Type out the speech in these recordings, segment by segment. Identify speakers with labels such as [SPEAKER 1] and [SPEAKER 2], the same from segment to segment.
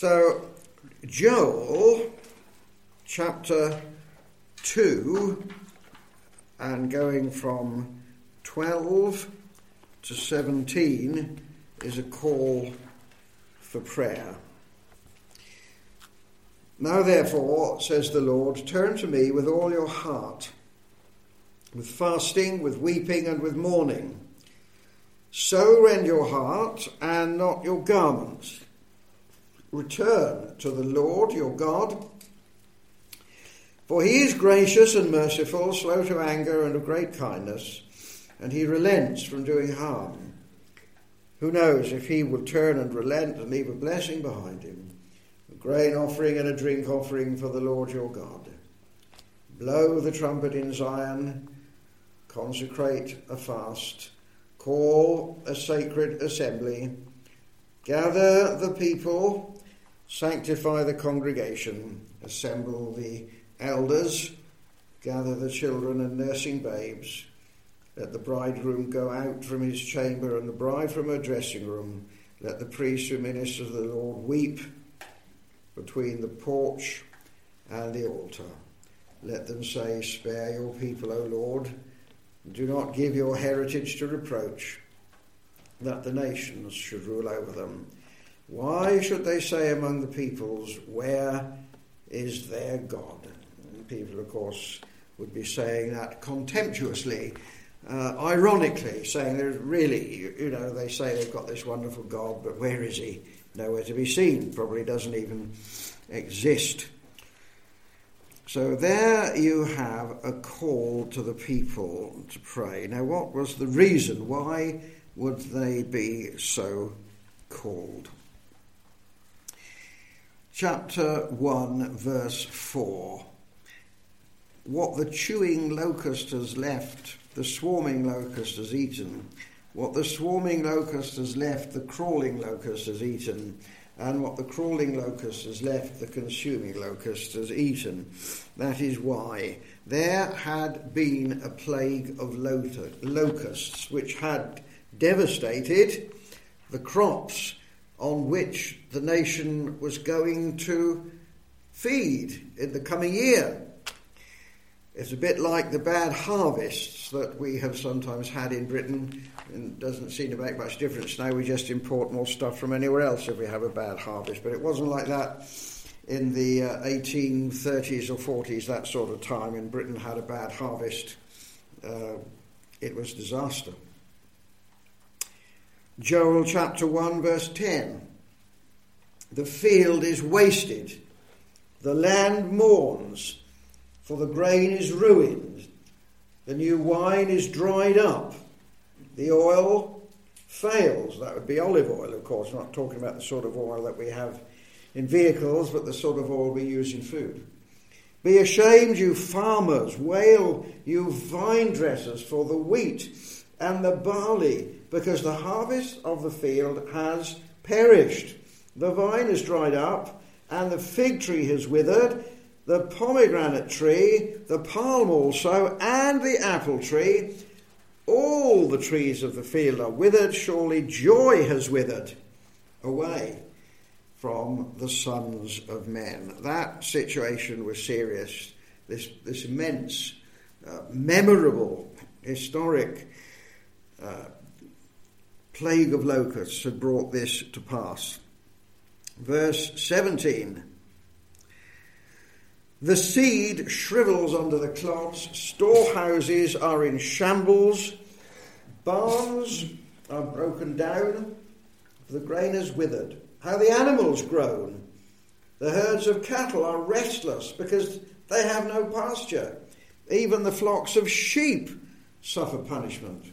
[SPEAKER 1] So, Joel, chapter 2, and going from 12 to 17 is a call for prayer. Now therefore, says the Lord, turn to me with all your heart, with fasting, with weeping, and with mourning. So rend your heart and not your garments. Return to the Lord your God, for he is gracious and merciful, slow to anger and of great kindness, and he relents from doing harm. Who knows if he will turn and relent and leave a blessing behind him, a grain offering and a drink offering for the Lord your God. Blow the trumpet in Zion, consecrate a fast, call a sacred assembly, gather the people, sanctify the congregation, assemble the elders, gather the children and nursing babes. Let the bridegroom go out from his chamber and the bride from her dressing room. Let the priests who minister to the Lord weep between the porch and the altar. Let them say, spare your people, O Lord. Do not give your heritage to reproach, that the nations should rule over them. Why should they say among the peoples, where is their God? And people, of course, would be saying that contemptuously, ironically, saying there's really, they say they've got this wonderful God, but where is he? Nowhere to be seen. Probably doesn't even exist. So there you have a call to the people to pray. Now, what was the reason? Why would they be so called? Chapter 1, verse 4. What the chewing locust has left, the swarming locust has eaten. What the swarming locust has left, the crawling locust has eaten. And what the crawling locust has left, the consuming locust has eaten. That is why there had been a plague of locusts, which had devastated the crops on which the nation was going to feed in the coming year. It's a bit like the bad harvests that we have sometimes had in Britain. It doesn't seem to make much difference now. We just import more stuff from anywhere else if we have a bad harvest. But it wasn't like that in the 1830s or 40s, that sort of time. When Britain had a bad harvest, it was disaster. Joel chapter 1 verse 10. The field is wasted, the land mourns, for the grain is ruined, the new wine is dried up, the oil fails. That would be olive oil, of course. We're not talking about the sort of oil that we have in vehicles, but the sort of oil we use in food. Be ashamed, you farmers, wail, you vine dressers, for the wheat and the barley, because the harvest of the field has perished. The vine is dried up, and the fig tree has withered, the pomegranate tree, the palm also, and the apple tree. All the trees of the field are withered. Surely joy has withered away from the sons of men. That situation was serious. This immense, memorable, historic plague of locusts had brought this to pass. Verse 17. The seed shrivels under the clods, storehouses are in shambles, barns are broken down, the grain has withered. How the animals groan. The herds of cattle are restless because they have no pasture. Even the flocks of sheep suffer punishment.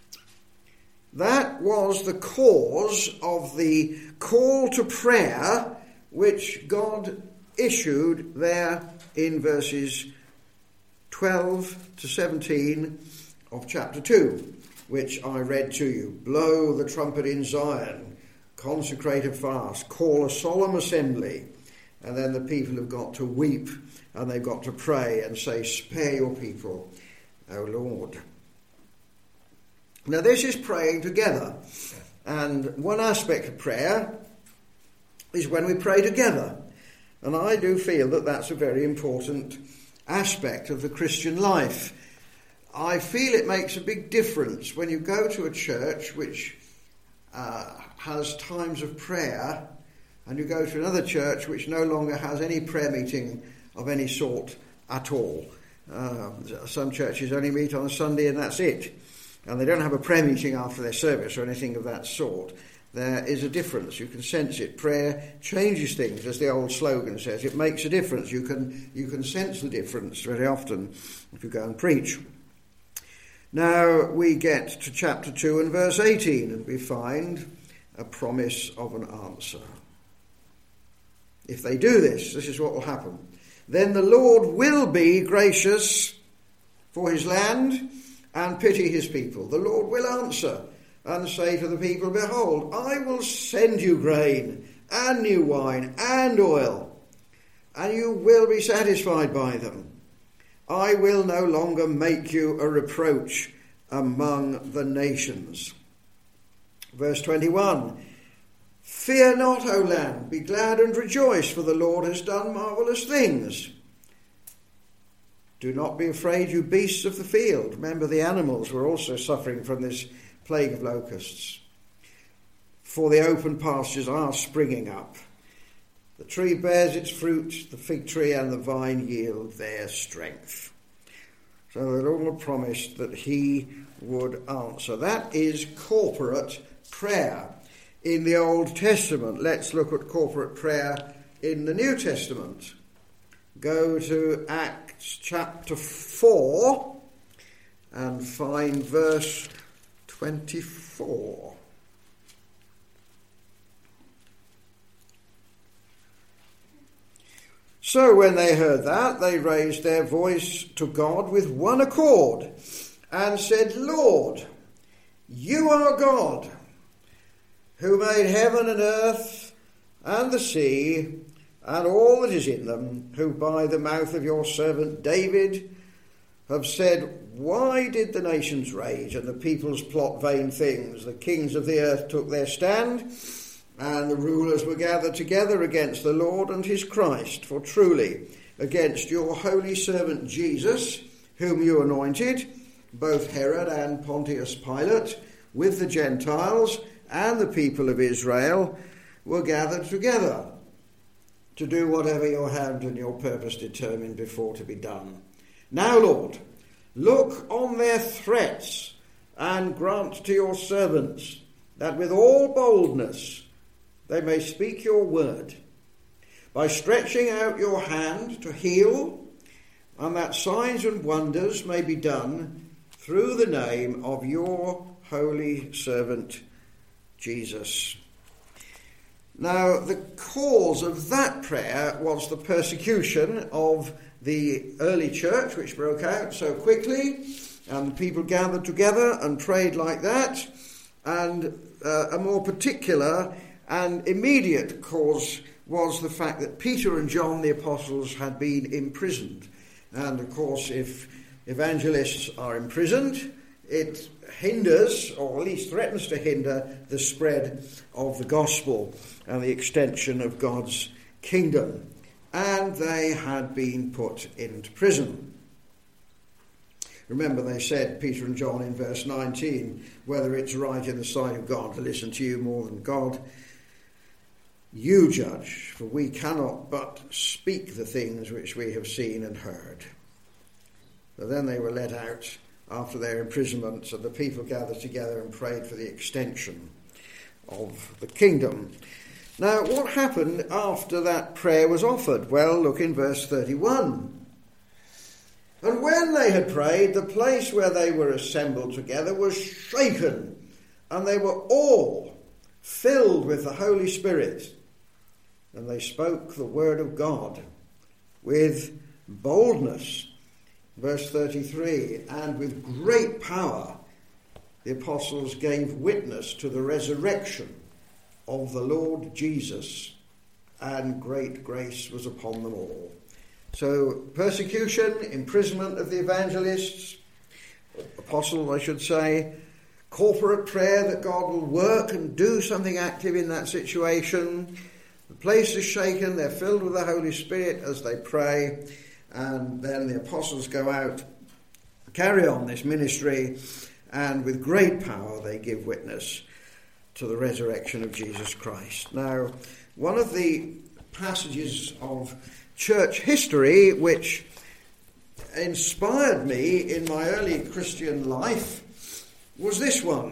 [SPEAKER 1] That was the cause of the call to prayer which God issued there in verses 12 to 17 of chapter 2, which I read to you. Blow the trumpet in Zion, consecrate a fast, call a solemn assembly. And then the people have got to weep and they've got to pray and say, spare your people, O Lord. Now this is praying together. And one aspect of prayer is when we pray together. And I do feel that that's a very important aspect of the Christian life. I feel it makes a big difference when you go to a church which has times of prayer, and you go to another church which no longer has any prayer meeting of any sort at all. Some churches only meet on a Sunday and that's it. And they don't have a prayer meeting after their service or anything of that sort. There is a difference. You can sense it. Prayer changes things, as the old slogan says. It makes a difference. You can sense the difference very often if you go and preach. Now we get to chapter 2 and verse 18, and we find a promise of an answer. If they do this, this is what will happen. Then the Lord will be gracious for his land and pity his people. The Lord will answer and say to the people, behold, I will send you grain and new wine and oil, and you will be satisfied by them. I will no longer make you a reproach among the nations. Verse 21, fear not, O land, be glad and rejoice, for the Lord has done marvellous things. Do not be afraid, you beasts of the field. Remember, the animals were also suffering from this plague of locusts. For the open pastures are springing up. The tree bears its fruit, the fig tree and the vine yield their strength. So the Lord promised that he would answer. That is corporate prayer in the Old Testament. Let's look at corporate prayer in the New Testament. Go to Acts chapter 4 and find verse 24. So when they heard that, they raised their voice to God with one accord and said, Lord, you are God, who made heaven and earth and the sea and all that is in them, who by the mouth of your servant David have said, why did the nations rage and the peoples plot vain things? The kings of the earth took their stand, and the rulers were gathered together against the Lord and his Christ. For truly, against your holy servant Jesus, whom you anointed, both Herod and Pontius Pilate, with the Gentiles and the people of Israel, were gathered together to do whatever your hand and your purpose determined before to be done. Now, Lord, look on their threats and grant to your servants that with all boldness they may speak your word, by stretching out your hand to heal, and that signs and wonders may be done through the name of your holy servant Jesus. Now, the cause of that prayer was the persecution of the early church, which broke out so quickly, and the people gathered together and prayed like that, and a more particular and immediate cause was the fact that Peter and John, the apostles, had been imprisoned. And of course, if evangelists are imprisoned, it hinders, or at least threatens to hinder, the spread of the gospel and the extension of God's kingdom. And they had been put into prison. Remember, they said, Peter and John in verse 19, whether it's right in the sight of God to listen to you more than God, you judge, for we cannot but speak the things which we have seen and heard. So then they were let out after their imprisonment, and the people gathered together and prayed for the extension of the kingdom. Now, what happened after that prayer was offered? Well, look in verse 31. And when they had prayed, the place where they were assembled together was shaken, and they were all filled with the Holy Spirit, and they spoke the word of God with boldness. Verse 33, and with great power the apostles gave witness to the resurrection of the Lord Jesus, and great grace was upon them all. So persecution, imprisonment of the evangelists, apostles I should say, corporate prayer that God will work and do something active in that situation, The place is shaken, they're filled with the Holy Spirit as they pray, and then the apostles go out, carry on this ministry, and with great power they give witness to the resurrection of Jesus Christ. Now, one of the passages of church history which inspired me in my early Christian life was this one,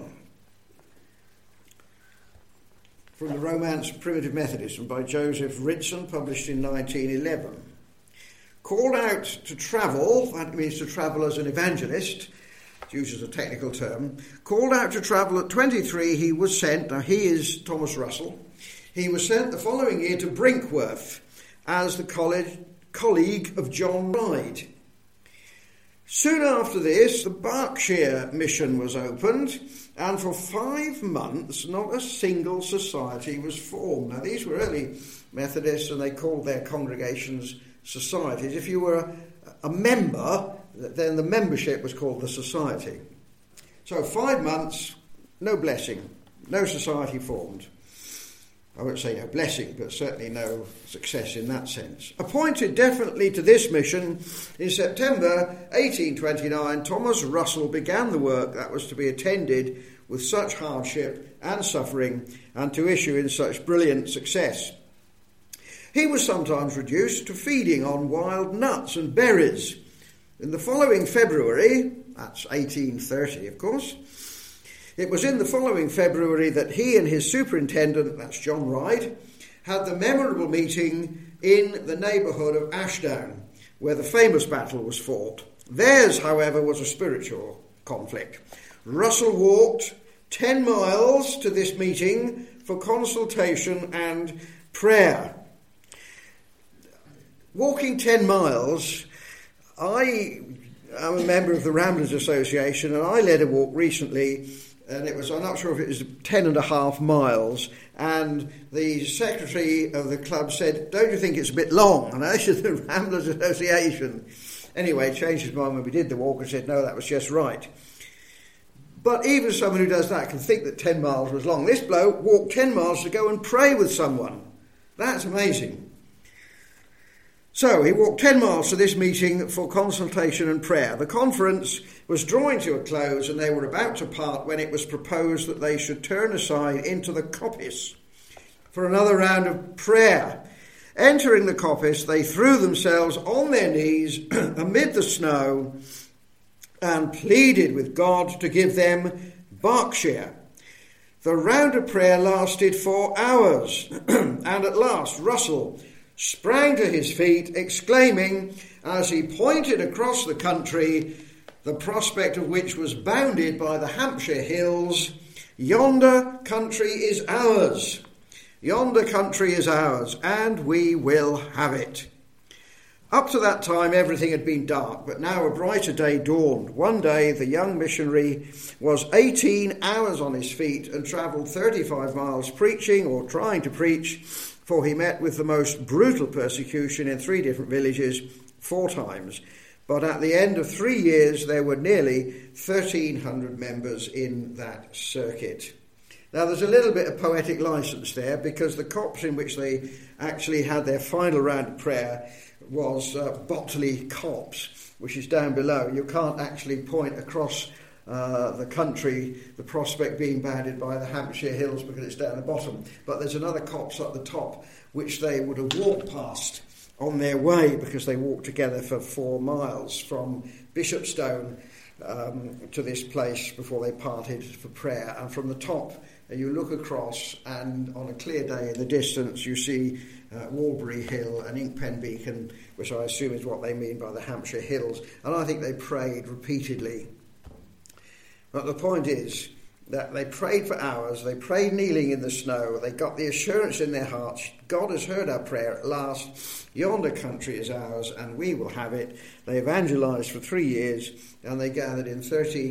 [SPEAKER 1] from the Romance of Primitive Methodism by Joseph Ritson, published in 1911. Called out to travel, that means to travel as an evangelist, uses a technical term, called out to travel at 23, he was sent, now he is Thomas Russell, he was sent the following year to Brinkworth as the colleague of John Ryde. Soon after this, the Berkshire mission was opened, and for 5 months not a single society was formed. Now these were early Methodists, and they called their congregations societies. If you were a member, then the membership was called the society. So 5 months, no blessing, no society formed. I won't say no blessing, but certainly no success in that sense. Appointed definitely to this mission, in September 1829, Thomas Russell began the work that was to be attended with such hardship and suffering, and to issue in such brilliant success. He was sometimes reduced to feeding on wild nuts and berries. In the following February, that's 1830 of course, it was in the following February that he and his superintendent, that's John Ryde, had the memorable meeting in the neighbourhood of Ashdown, where the famous battle was fought. Theirs, however, was a spiritual conflict. Russell walked 10 miles to this meeting for consultation and prayer. Walking 10 miles, I am a member of the Ramblers Association, and I led a walk recently, and it was, I'm not sure if it was 10.5 miles, and the secretary of the club said, "Don't you think it's a bit long?" And I said, the Ramblers Association. Anyway, changed his mind when we did the walk and said, no, that was just right. But even someone who does that can think that 10 miles was long. This bloke walked 10 miles to go and pray with someone. That's amazing. So he walked 10 miles to this meeting for consultation and prayer. The conference was drawing to a close, and they were about to part when it was proposed that they should turn aside into the coppice for another round of prayer. Entering the coppice, they threw themselves on their knees amid the snow and pleaded with God to give them Berkshire. The round of prayer lasted 4 hours, and at last Russell sprang to his feet, exclaiming, as he pointed across the country, the prospect of which was bounded by the Hampshire hills, "Yonder country is ours. Yonder country is ours, and we will have it." Up to that time, everything had been dark, but now a brighter day dawned. One day, the young missionary was 18 hours on his feet and travelled 35 miles preaching, or trying to preach, for he met with the most brutal persecution in 3 different villages 4 times. But at the end of 3 years, there were nearly 1,300 members in that circuit. Now, there's a little bit of poetic licence there, because the copse in which they actually had their final round of prayer was Botley Copse, which is down below. You can't actually point across the country, the prospect being bounded by the Hampshire hills, because it's down the bottom. But there's another copse at the top, which they would have walked past on their way, because they walked together for 4 miles from Bishopstone to this place before they parted for prayer. And from the top, you look across, and on a clear day in the distance, you see Walbury Hill and Inkpen Beacon, which I assume is what they mean by the Hampshire hills. And I think they prayed repeatedly. But the point is that they prayed for hours, they prayed kneeling in the snow, they got the assurance in their hearts, God has heard our prayer at last, yonder country is ours, and we will have it. They evangelised for 3 years, and they gathered in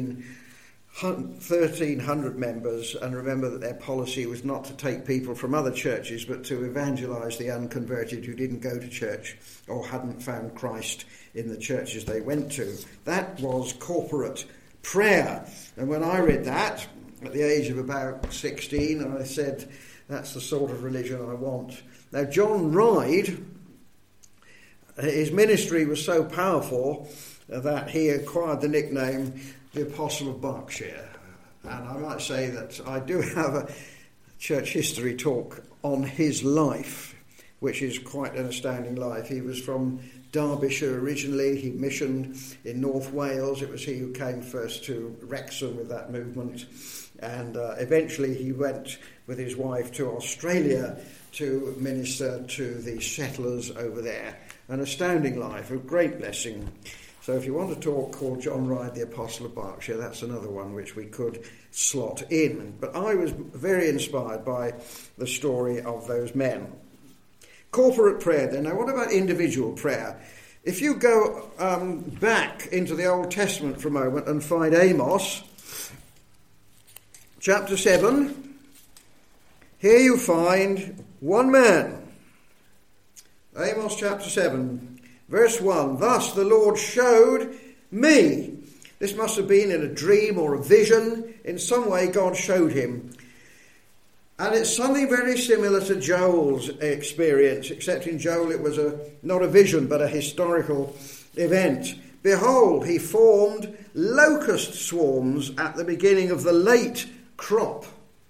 [SPEAKER 1] 1,300 members, and remember that their policy was not to take people from other churches, but to evangelise the unconverted who didn't go to church or hadn't found Christ in the churches they went to. That was corporate prayer. And when I read that at the age of about 16, and I said, that's the sort of religion I want. Now, John Ryde, his ministry was so powerful that he acquired the nickname the Apostle of Berkshire. And I might say that I do have a church history talk on his life, which is quite an astounding life. He was from Derbyshire originally. He missioned in North Wales. It was he who came first to Wrexham with that movement. And eventually he went with his wife to Australia to minister to the settlers over there. An astounding life, a great blessing. So if you want to talk called John Ryde, the Apostle of Berkshire, that's another one which we could slot in. But I was very inspired by the story of those men. Corporate prayer then. Now what about individual prayer? If you go back into the Old Testament for a moment and find Amos, chapter 7, here you find one man. Amos chapter 7, verse 1. Thus the Lord showed me. This must have been in a dream or a vision. In some way God showed him. And it's something very similar to Joel's experience, except in Joel it was not a vision but a historical event. Behold, he formed locust swarms at the beginning of the late crop.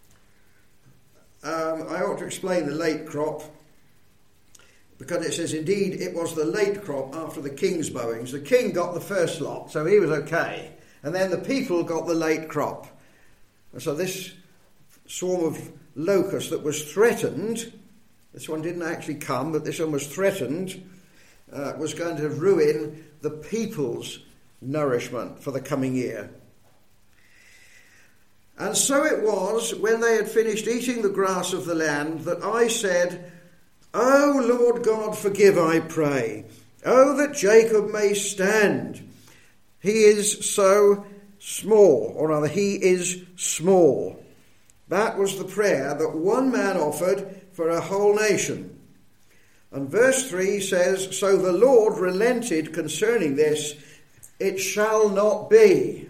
[SPEAKER 1] I ought to explain the late crop, because it says, indeed, it was the late crop after the king's mowings. The king got the first lot, so he was okay. And then the people got the late crop. And so this swarm of locusts that was threatened, this one didn't actually come, but this one was threatened, was going to ruin the people's nourishment for the coming year. And so it was, when they had finished eating the grass of the land, that I said, O Lord God, forgive, I pray. Oh, that Jacob may stand. He is so small, or rather, he is small. That was the prayer that one man offered for a whole nation. And verse 3 says, so the Lord relented concerning this. It shall not be.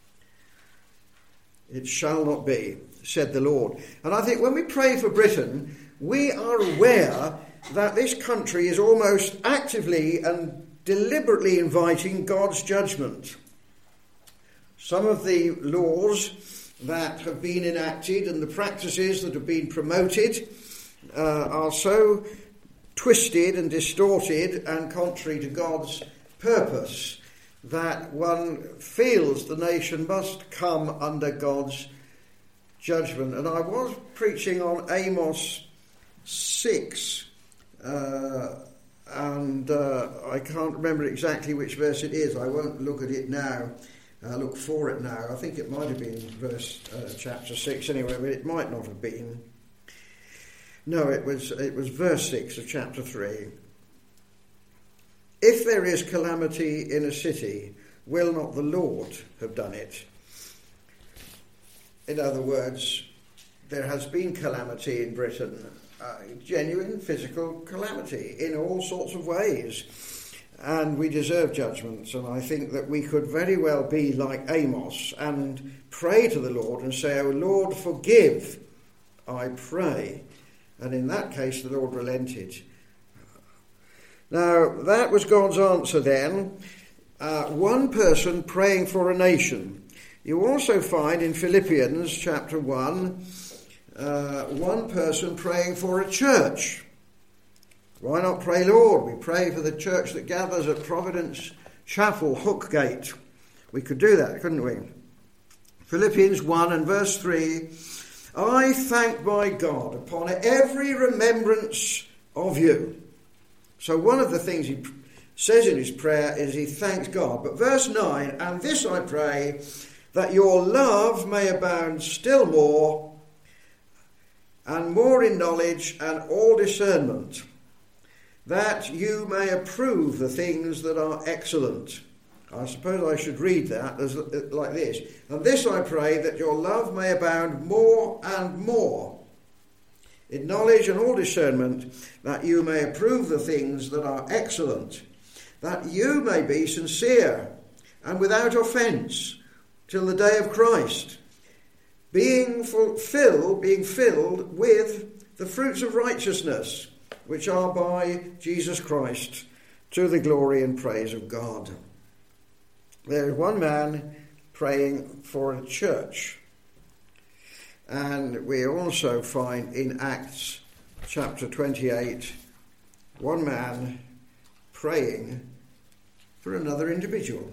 [SPEAKER 1] It shall not be, said the Lord. And I think when we pray for Britain, we are aware that this country is almost actively and deliberately inviting God's judgment. Some of the laws that have been enacted and the practices that have been promoted are so twisted and distorted and contrary to God's purpose that one feels the nation must come under God's judgment. And I was preaching on Amos 6, and I can't remember exactly which verse it is. I won't look at it now. Look for it now. I think it might have been chapter 6 anyway, but it might not have been. No, it was verse 6 of chapter 3. If there is calamity in a city, will not the Lord have done it? In other words, there has been calamity in Britain, genuine physical calamity in all sorts of ways, and we deserve judgments. And I think that we could very well be like Amos and pray to the Lord and say, "O Lord, forgive, I pray." And in that case, the Lord relented. Now, that was God's answer then. One person praying for a nation. You also find in Philippians chapter 1, one person praying for a church. Why not pray, Lord? We pray for the church that gathers at Providence Chapel, Hookgate. We could do that, couldn't we? Philippians 1 and verse 3, I thank my God upon every remembrance of you. So one of the things he says in his prayer is he thanks God. But verse 9, and this I pray, that your love may abound still more, and more in knowledge and all discernment, that you may approve the things that are excellent. I suppose I should read that as like this. And this I pray, that your love may abound more and more in knowledge and all discernment, that you may approve the things that are excellent, that you may be sincere and without offence till the day of Christ, being filled with the fruits of righteousness, which are by Jesus Christ, to the glory and praise of God. There is one man praying for a church. And we also find in Acts chapter 28, one man praying for another individual.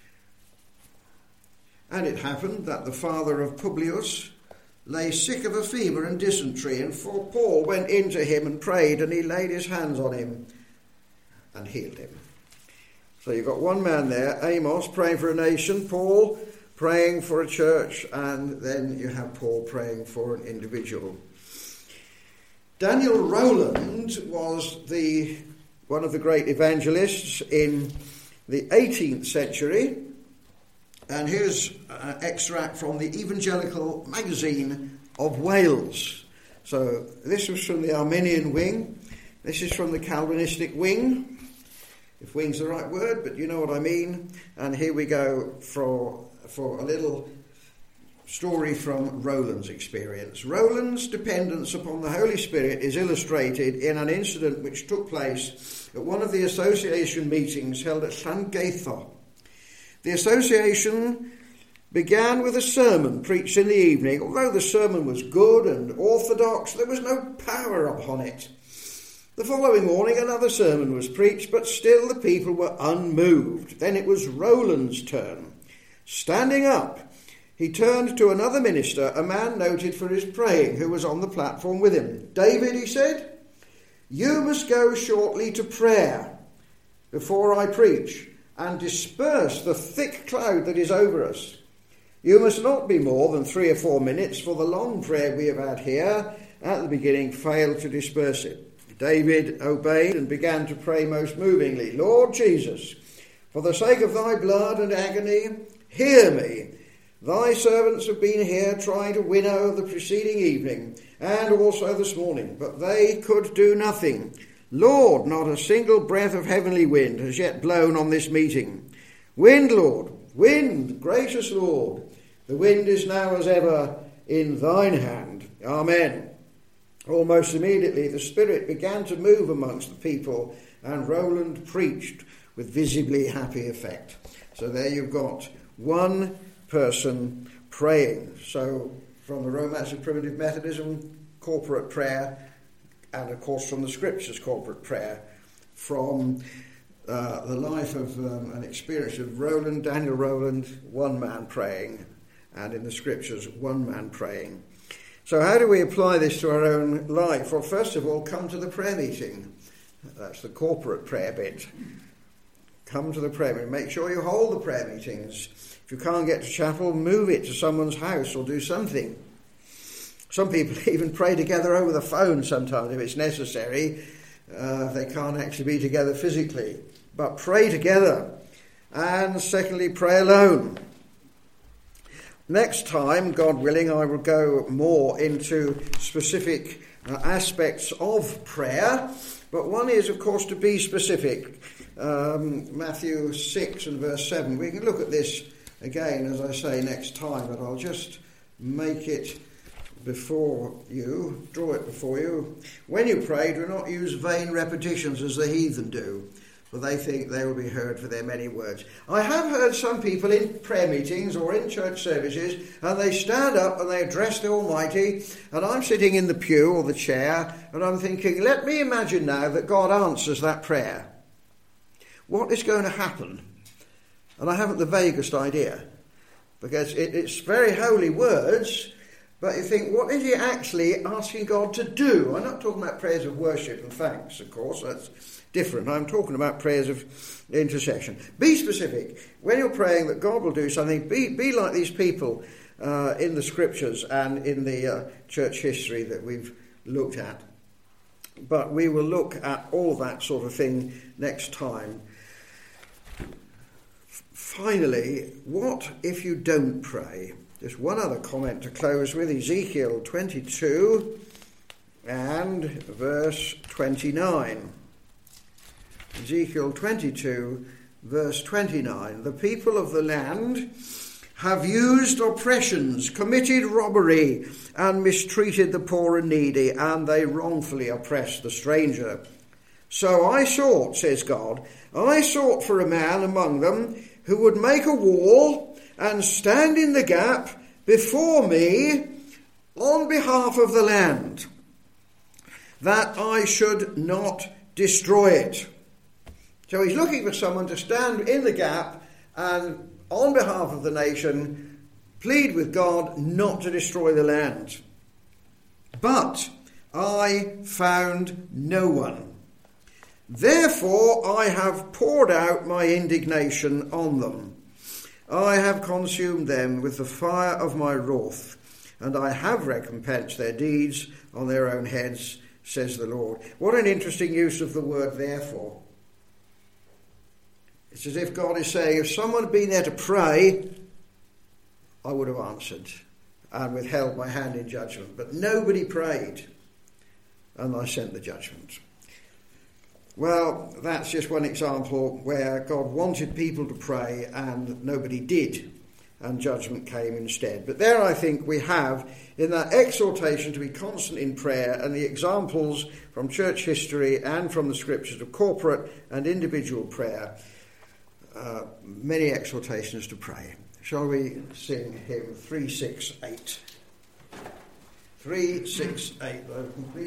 [SPEAKER 1] And it happened that the father of Publius lay sick of a fever and dysentery, and Paul went in to him and prayed, and he laid his hands on him and healed him. So you've got one man there, Amos, praying for a nation, Paul praying for a church, and then you have Paul praying for an individual. Daniel Rowland was one of the great evangelists in the 18th century, and here's an extract from the Evangelical Magazine of Wales. So this was from the Arminian wing, this is from the Calvinistic wing, if wing's the right word, but you know what I mean. And here we go for a little story from Rowland's experience. Rowland's dependence upon the Holy Spirit is illustrated in an incident which took place at one of the association meetings held at Llangeitho. The association began with a sermon preached in the evening. Although the sermon was good and orthodox, there was no power upon it. The following morning another sermon was preached, but still the people were unmoved. Then it was Rowland's turn. Standing up, he turned to another minister, a man noted for his praying, who was on the platform with him. "David," he said, "you must go shortly to prayer before I preach, and disperse the thick cloud that is over us. You must not be more than 3 or 4 minutes, for the long prayer we have had here at the beginning failed to disperse it." David obeyed and began to pray most movingly. "Lord Jesus, for the sake of thy blood and agony, hear me. Thy servants have been here trying to winnow the preceding evening and also this morning, but they could do nothing. Lord, not a single breath of heavenly wind has yet blown on this meeting. Wind, Lord, wind, gracious Lord, the wind is now as ever in thine hand. Amen." Almost immediately the Spirit began to move amongst the people, and Rowland preached with visibly happy effect. So there you've got one person praying. So from the Romance of Primitive Methodism, corporate prayer, and of course from the Scriptures, corporate prayer, from the life of an experience of Rowland, Daniel Rowland, one man praying, and in the Scriptures, one man praying. So how do we apply this to our own life? Well, first of all, come to the prayer meeting. That's the corporate prayer bit. Come to the prayer meeting. Make sure you hold the prayer meetings. If you can't get to chapel, move it to someone's house or do something. Some people even pray together over the phone sometimes if it's necessary. They can't actually be together physically. But pray together. And secondly, pray alone. Next time, God willing, I will go more into specific aspects of prayer. But one is, of course, to be specific. Matthew 6 and verse 7. We can look at this again, as I say, next time, but I'll just make it before you, draw it before you. "When you pray, do not use vain repetitions as the heathen do, for they think they will be heard for their many words." I have heard some people in prayer meetings or in church services, and they stand up and they address the Almighty, and I'm sitting in the pew or the chair, and I'm thinking, let me imagine now that God answers that prayer. What is going to happen? And I haven't the vaguest idea, because it's very holy words, but you think, what is he actually asking God to do? I'm not talking about prayers of worship and thanks, of course, that's different. I'm talking about prayers of intercession. Be specific. When you're praying that God will do something, be like these people in the Scriptures and in the church history that we've looked at. But we will look at all that sort of thing next time. Finally, what if you don't pray? Just one other comment to close with, Ezekiel 22 and verse 29. Ezekiel 22, verse 29. "The people of the land have used oppressions, committed robbery, and mistreated the poor and needy, and they wrongfully oppressed the stranger. So I sought, says God, I sought for a man among them who would make a wall and stand in the gap before me on behalf of the land, that I should not destroy it. So he's looking for someone to stand in the gap and, on behalf of the nation, plead with God not to destroy the land. But I found no one. Therefore I have poured out my indignation on them. I have consumed them with the fire of my wrath, and I have recompensed their deeds on their own heads, says the Lord. What an interesting use of the word therefore. It's as if God is saying, if someone had been there to pray, I would have answered and withheld my hand in judgment. But nobody prayed, and I sent the judgment. Well, that's just one example where God wanted people to pray and nobody did, and judgment came instead. But there I think we have, in that exhortation to be constant in prayer, and the examples from church history and from the scriptures of corporate and individual prayer, many exhortations to pray. Shall we sing hymn 368? 368, complete.